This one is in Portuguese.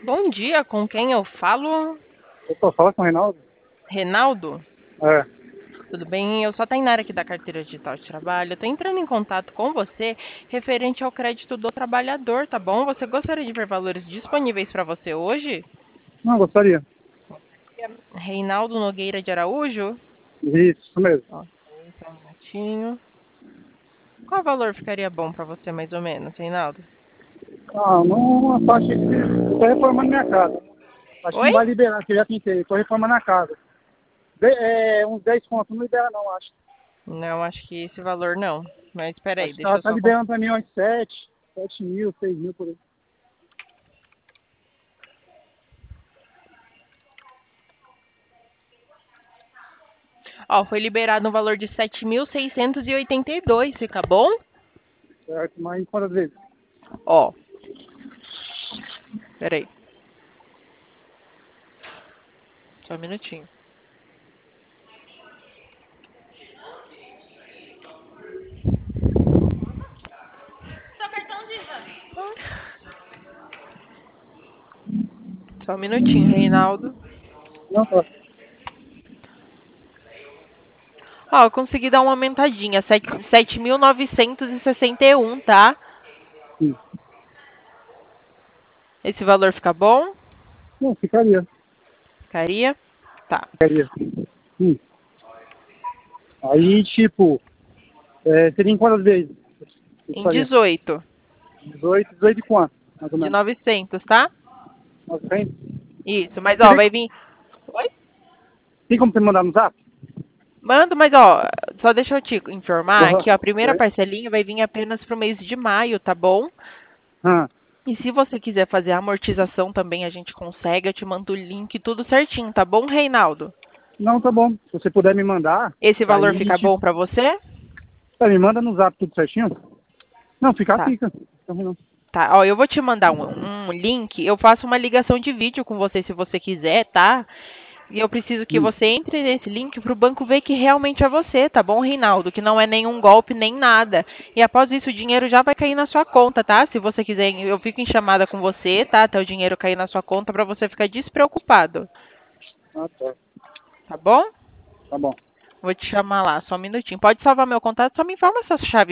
Bom dia, com quem eu falo? Opa, fala com o Reinaldo. Reinaldo? É. Tudo bem? Eu sou a Tainara aqui da Carteira Digital de Trabalho. Eu tô entrando em contato com você referente ao crédito do trabalhador, tá bom? Você gostaria de ver valores disponíveis para você hoje? Não, gostaria. Reinaldo Nogueira de Araújo? Isso mesmo. Ok, só um minutinho. Qual valor ficaria bom para você, mais ou menos, Reinaldo? Ah, não, acho que eu tô reformando minha casa. Acho que Oi? não vai liberar, que eu já tentei. Tô reformando a casa. Uns 10 contos não libera não, acho. Não, acho que esse valor não. Mas espera aí, Acho que deixa ela eu tá só... liberando pra mim uns 7 mil, 6 mil por aí. Ó, foi liberado no valor de 7.682, fica bom? Certo? Mas quantas vezes? Ó, peraí, só um minutinho. Só um minutinho, Reinaldo. Não, tá. Ó, eu consegui dar uma aumentadinha, 7.961, tá? Sim. Esse valor fica bom? Não, ficaria. Ficaria? Tá. Ficaria. Sim. Aí, tipo, seria em quantas vezes? Isso Em faria? 18 18 de quanto? Mais ou de menos. 900, tá? 900? Isso, mas Você ó, tem, vai vir... Oi? tem como você mandar no zap? Mando, mas ó, só deixa eu te informar Aham. que ó, a primeira É. parcelinha vai vir apenas pro mês de maio, tá bom? Ah, E se você quiser fazer a amortização também, a gente consegue. Eu te mando o link, tudo certinho, tá bom, Reinaldo? não, tá bom. Se você puder me mandar, Esse valor aí, fica tipo, bom pra você? me manda no zap tudo certinho. Não, ficar Tá. fica. Tá ruim não. Tá, ó, eu vou te mandar um link. Eu faço uma ligação de vídeo com você se você quiser, tá? E eu preciso que Hum. você entre nesse link para o banco ver que realmente é você, tá bom, Reinaldo? Que não é nenhum golpe nem nada. E após isso, o dinheiro já vai cair na sua conta, tá? Se você quiser, eu fico em chamada com você, tá? Até o dinheiro cair na sua conta para você ficar despreocupado, Ah, tá. tá bom? Tá bom. Vou te chamar lá, só um minutinho. Pode salvar meu contato, só me informa essa chave